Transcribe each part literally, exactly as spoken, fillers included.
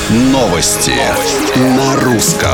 Новости на русском.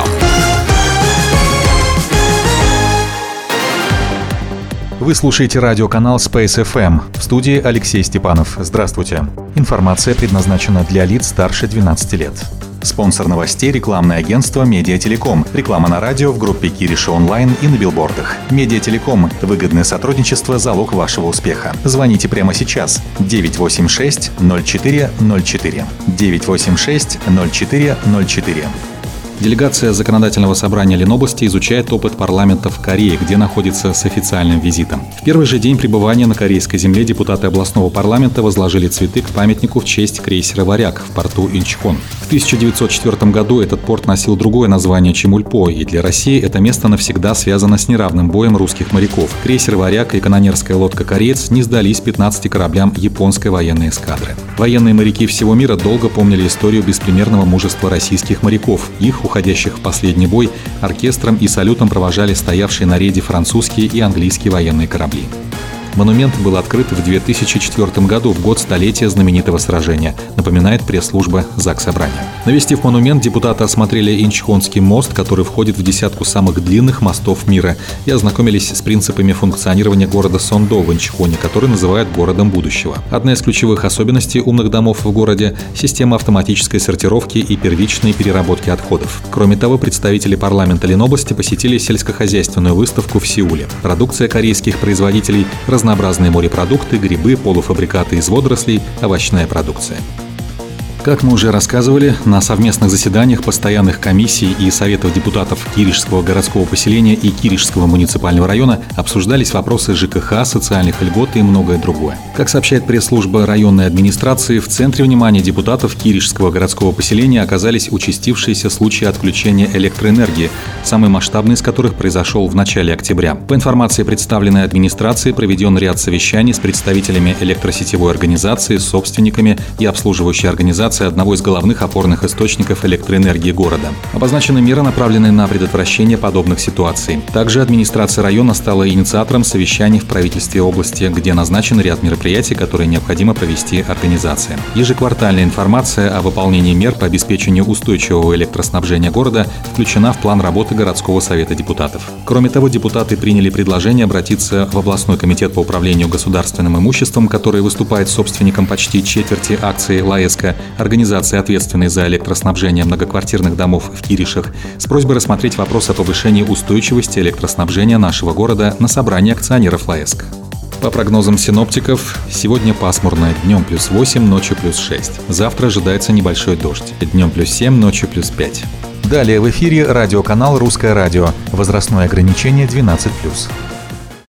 Вы слушаете радиоканал Space эф эм. В студии Алексей Степанов. Здравствуйте. Информация предназначена для лиц старше двенадцати лет. Спонсор новостей — рекламное агентство «Медиателеком». Реклама на радио, в группе Кириша онлайн и на билбордах. «Медиателеком» — выгодное сотрудничество, залог вашего успеха. Звоните прямо сейчас. девять восемь шесть ноль четыре ноль четыре. девять восемь шесть ноль четыре ноль четыре. Делегация Законодательного собрания Ленобласти изучает опыт парламента в Корее, где находится с официальным визитом. В первый же день пребывания на корейской земле депутаты областного парламента возложили цветы к памятнику в честь крейсера «Варяг» в порту Инчхон. В тысяча девятьсот четвёртом году этот порт носил другое название, чем Ульпо, и для России это место навсегда связано с неравным боем русских моряков. Крейсер «Варяг» и канонерская лодка «Кореец» не сдались пятнадцати кораблям японской военной эскадры. Военные моряки всего мира долго помнили историю беспримерного мужества российских моряков. Их, уходящих в последний бой, оркестром и салютом провожали стоявшие на рейде французские и английские военные корабли. Монумент был открыт в две тысячи четвёртом году, в год столетия знаменитого сражения, напоминает пресс-служба Заксобрания. Навестив монумент, депутаты осмотрели Инчхонский мост, который входит в десятку самых длинных мостов мира, и ознакомились с принципами функционирования города Сондо в Инчхоне, который называют городом будущего. Одна из ключевых особенностей умных домов в городе – система автоматической сортировки и первичной переработки отходов. Кроме того, представители парламента Ленобласти посетили сельскохозяйственную выставку в Сеуле. Продукция корейских производителей – разнообразные морепродукты, грибы, полуфабрикаты из водорослей, овощная продукция. Как мы уже рассказывали, на совместных заседаниях постоянных комиссий и советов депутатов Киришского городского поселения и Киришского муниципального района обсуждались вопросы ЖКХ, социальных льгот и многое другое. Как сообщает пресс-служба районной администрации, в центре внимания депутатов Киришского городского поселения оказались участившиеся случаи отключения электроэнергии, самый масштабный из которых произошел в начале октября. По информации представленной администрации, проведен ряд совещаний с представителями электросетевой организации, собственниками и обслуживающей организации одного из главных опорных источников электроэнергии города. Обозначены меры, направленные на предотвращение подобных ситуаций. Также администрация района стала инициатором совещаний в правительстве области, где назначен ряд мероприятий, которые необходимо провести организации. Ежеквартальная информация о выполнении мер по обеспечению устойчивого электроснабжения города включена в план работы городского совета депутатов. Кроме того, депутаты приняли предложение обратиться в областной комитет по управлению государственным имуществом, который выступает собственником почти четверти акций ЛАЭСКО, организации, ответственной за электроснабжение многоквартирных домов в Киришах, с просьбой рассмотреть вопрос о повышении устойчивости электроснабжения нашего города на собрании акционеров ЛАЭСКО. По прогнозам синоптиков, сегодня пасмурно, днем плюс восемь, ночью плюс шесть. Завтра ожидается небольшой дождь, днем плюс семь, ночью плюс пять. Далее в эфире радиоканал «Русское радио». Возрастное ограничение двенадцать плюс.